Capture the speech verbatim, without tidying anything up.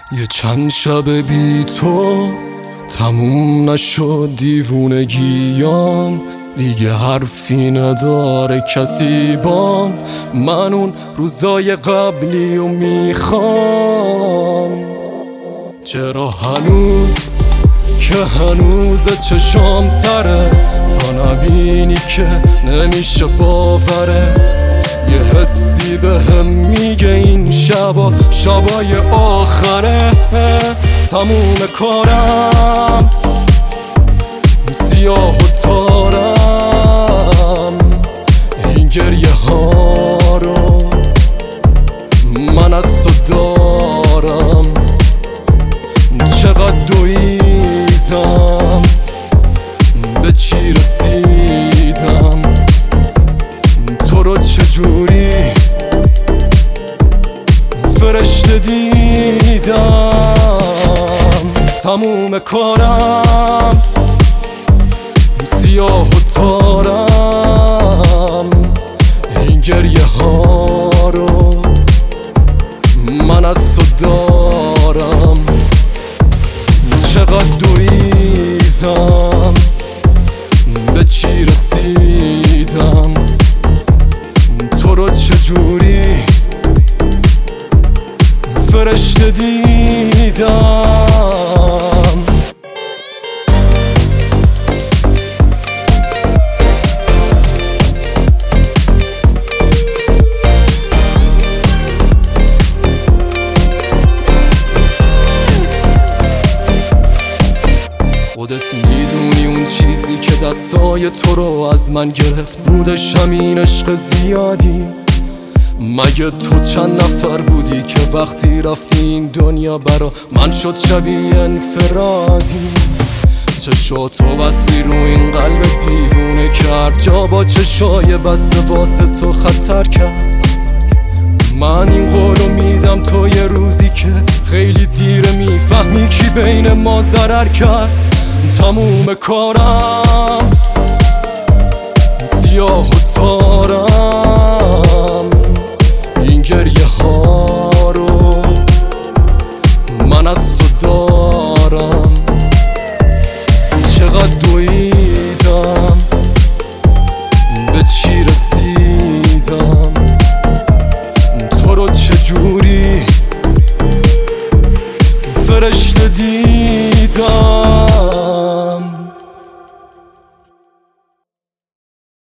یه چند شب بی تو تموم نشد دیوونگیام، دیگه حرفی نداره کسی بام. من اون روزای قبلی و میخوام. چرا هنوز که هنوز چشام تره، تا نبینی که نمیشه باورت. یه حسی به هم میگه این شبا شبای آخره. تموم کارم سیاه و تارم، این گریه ها رو من از تو دارم. چقدر دویدم به چی رسیدم، تو رو چجوری فرشته دیدم. تموم کارم سیاه و تارم، این گریه ها رو من از تو دارم. چقدر دویدم به چی رسیدم، تو رو چجوری فرشته دیدم. خودت میدونی اون چیزی که دستای تو رو از من گرفت بودش همین عشق زیادی. مگه تو چند نفر بودی که وقتی رفتی این دنیا برا من شد شبیه انفرادی. چشاتو بستی رو این قلب دیوونه کرد، جا با چشای بسته واسه تو خطر کرد. من این قولو میدم تو یه روزی که خیلی دیره میفهمی کی بین ما ضرر کرد. تموم کارم سیاه و تارم،